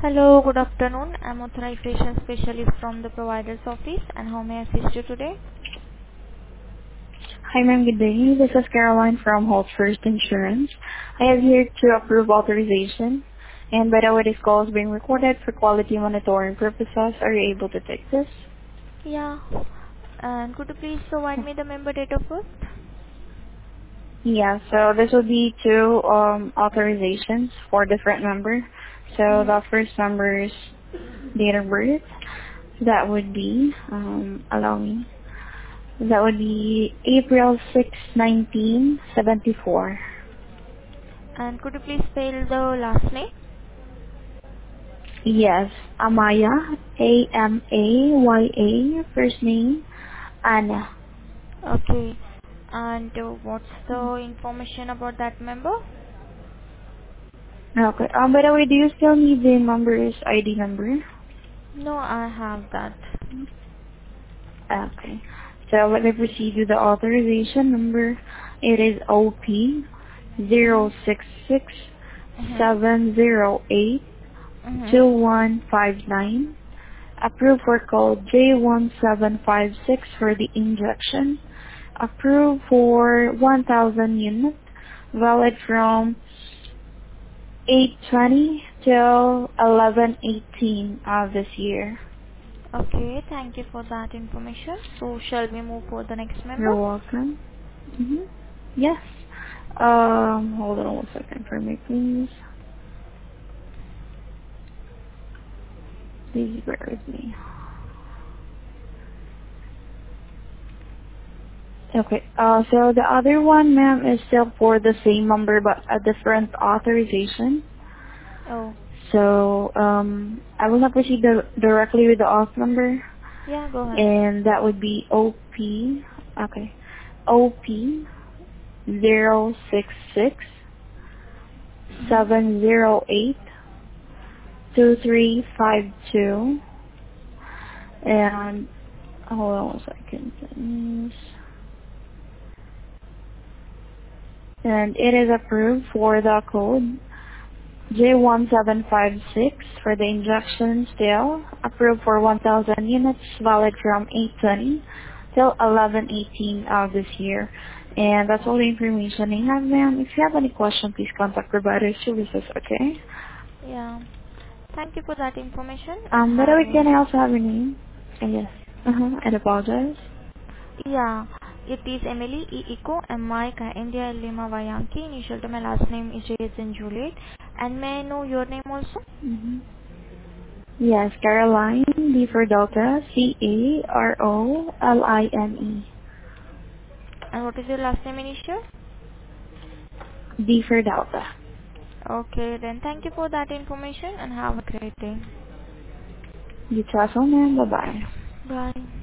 Hello, good afternoon. I'm authorization specialist from the provider's office, and how may I assist you today? Hi, ma'am. Good day. This is Caroline from Holt First Insurance. I am Okay. here to approve authorization. And by the way, this call is being recorded for quality monitoring purposes. Are you able to take this? Yeah. And could you please provide me the member date of birth? Yeah, so this will be two authorizations for different member. So Mm-hmm. the first member is date of birth. That would be, allow me, that would be April 6, 1974. And could you please spell the last name? Yes, Amaya, Amaya, first name, Anna. Okay. And what's the information about that member? Okay, by the way, do you still need the member's ID number? No, I have that. Okay, so let me proceed with the authorization number. It is OP Mm-hmm. 066 Mm-hmm. 708 Mm-hmm. 2159. Approved for code J1756 for the injection. Approved for 1,000 units, valid from 8/20 till 11/18 of this year. Okay, thank you for that information. So, shall we move for the next member? You're welcome. Mm-hmm. Yes. Hold on one second for me, please. Please bear with me. Okay. So the other one, ma'am, is still for the same number but a different authorization. Oh, So I will not proceed directly with the auth number, yeah, go ahead. and that would be OP. Okay, OP 066 Mm-hmm. 708 2352, and hold on one second, please. And it is approved for the code J1756 for the injection still, approved for 1,000 units, valid from 8/20 till 11/18 of this year. And that's all the information I have, ma'am. If you have any question, please contact provider services, okay? Yeah. Thank you for that information and By the have way, a can I also have your name? Yes. I apologize. yeah. It is Emily E Eco M Mike India Lima Y Yankee. Initial to my last name is J as in Juliet. And may I know your name also? Mm-hmm. Yes, Caroline, D for Delta, Caroline, And what is your last name initial? D for Delta. Okay, then thank you for that information and have a great day. You too, ma'am. Bye-bye. Bye.